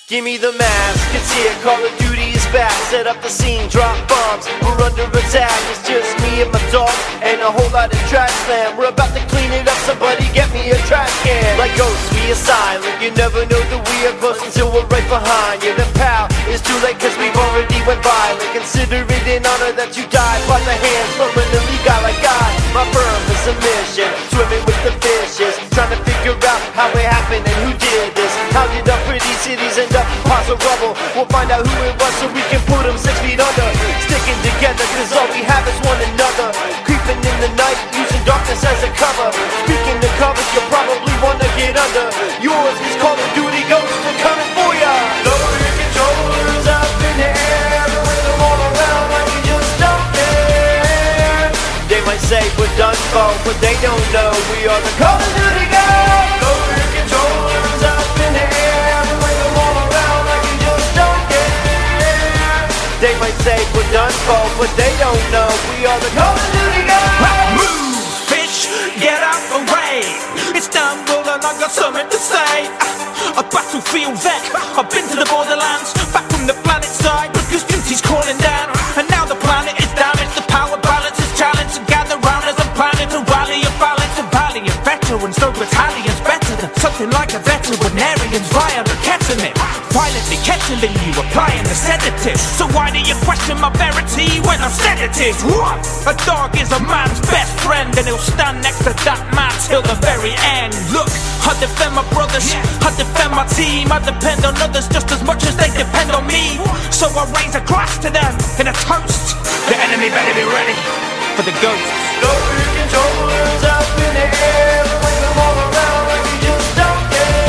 Give me the mask, it's here, Call of Duty is back. Set up the scene, drop bombs, we're under attack. It's just me and my dog, and a whole lot of trash slam. We're about to clean it up, somebody get me a trash can. Like ghosts, we are silent, you never know that we are close until we're right behind you. Then pal, it's too late cause we've already went violent. Consider it an honor that you died by the hands from an elite guy like I. My firm is a mission, swimming with the fishes, trying to figure out how it happened and who did this. How did our pretty cities end up piles of rubble? We'll find out who it was so we can put them 6 feet under. Sticking together cause all we have is one another. Creeping in the night, using darkness as a cover. Speaking of covers, you probably wanna get under. Yours is Call of Duty Ghosts, we're coming for ya. Lower your controllers up in the air, with them all around like you just don't care. They might say we're done for, but they don't know we are the Call of Duty Ghosts. Lower your controllers up in the air, with them all around like you just don't care. They might say we're done for, but they don't know we are the Call of Duty Ghosts. Move, bitch, get out the way. It's Istanbul and I got something to say. A battlefield vet, I've been to the borderlands, back from the planet side, because duty's calling down. And now the planet is damaged, the power balance is challenged. And gather round as a planet to rally a balance of valiant veterans, no battalions better than something like a veterinarian's violent ketamine. Violently kettling you, applying the sedative. So why do you question my verity when I'm sedative? What? A dog is a man's best friend, and he'll stand next to that man till the very end. Look, I defend my brothers, I defend my team, I depend on others just as much as they depend on me. So I raise a glass to them in a toast. The enemy better be ready for the ghosts. Lower your controllers up in the air, wave them all around like you just don't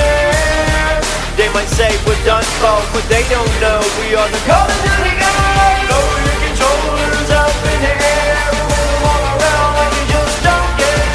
care. They might say we're done for, but they don't know we are the Call of Duty Ghosts. Lower your controllers up in the air, wave them all around like you just don't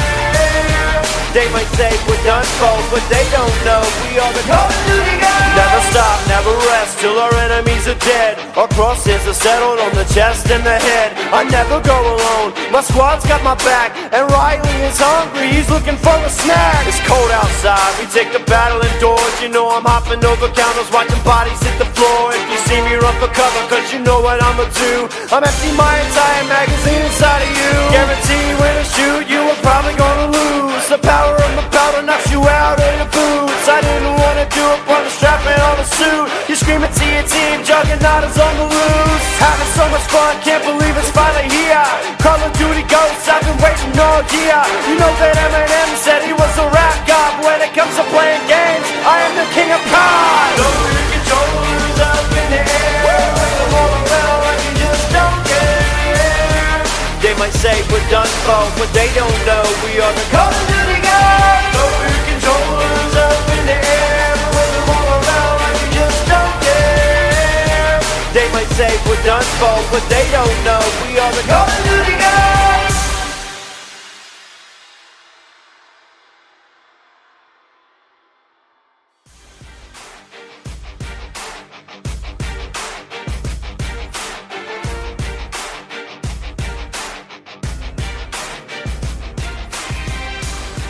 care. They might say we're done for, but they don't know we are the Call of Duty Ghosts. Never stop, never rest till our enemies are dead. Our crosses are settled on the chest and the head. I never go alone, my squad's got my back. And Riley is hungry, he's looking for a snack. It's cold outside, we take the battle indoors. You know I'm hopping over counters, watching bodies hit the floor. If you see me, run for cover, cause you know what I'ma do. I'm empty my entire magazine inside of you. Guarantee when I shoot, you are probably gonna lose. The power of my powder knocks you out of your boots. I didn't wanna do it, put a strap on the suit. You screaming to your team, Juggernaut is on the loose. Having so much fun, can't believe it's finally here. Call of Duty Ghosts, I've been waiting all year. You know that Eminem said he was a rap god, but when it comes to playing games, I am the king of cards. Lower your controllers up in the air, wave them all around like you just don't care. They might say we're done for, but they don't know we are the Call of Duty Ghosts. Lower your controllers up in the air, wave them all around like you just don't care. They might say we're done for, but they don't know we are the Call of Duty Ghosts.